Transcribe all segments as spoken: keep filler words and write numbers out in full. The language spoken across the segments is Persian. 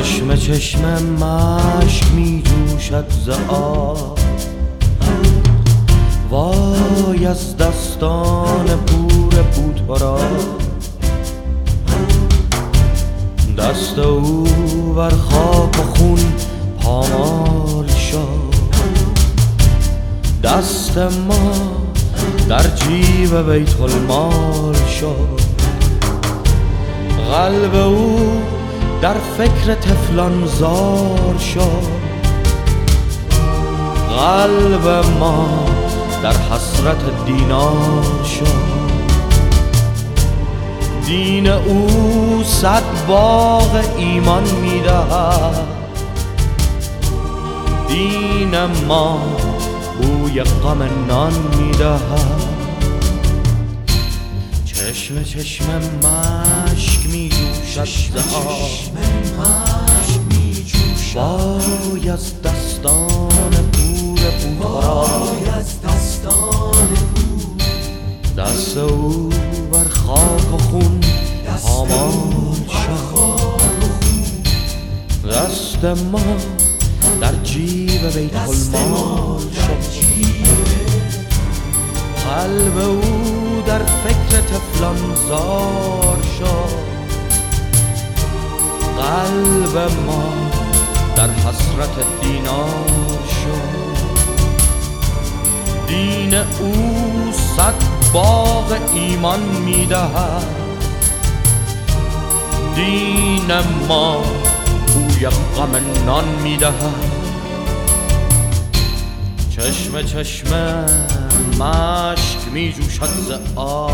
چشم چشم مشک می جوشد ز آب، وای از دستان پور بوتورا. دست او بر خاک و خون پامال شد، دست ما در جیب بیت المال شد. قلب او در فکر طفلان زار شد، قلب ما در حسرت دینار شد. دین او صد باغ ایمان میدهد، دین ما بوی غم نان میدهد. چشم چشم مشک می جوشد ز آب، وای از دستان پور بوتورا. دست او بر خاک و خون پامال شد، دست ما در جیب بیت المال شد. قلب او در فکر طفلان زار شد، قلب ما در حسرت دینار شد. دین او صد باغ ایمان میدهد، دین ما بوی غم نان میدهد. چشم چشم مشک می جوشد ز آب،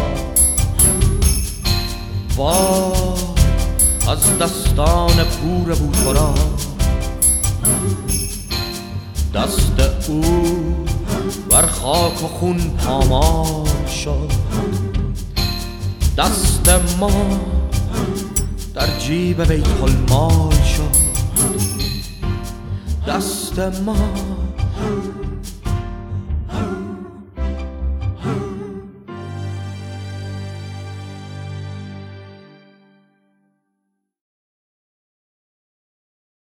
وای از دستان پور بوتورا. دست او بر خاک و خون پامال شد، دست ما در جیب بیت المال شد. دست ما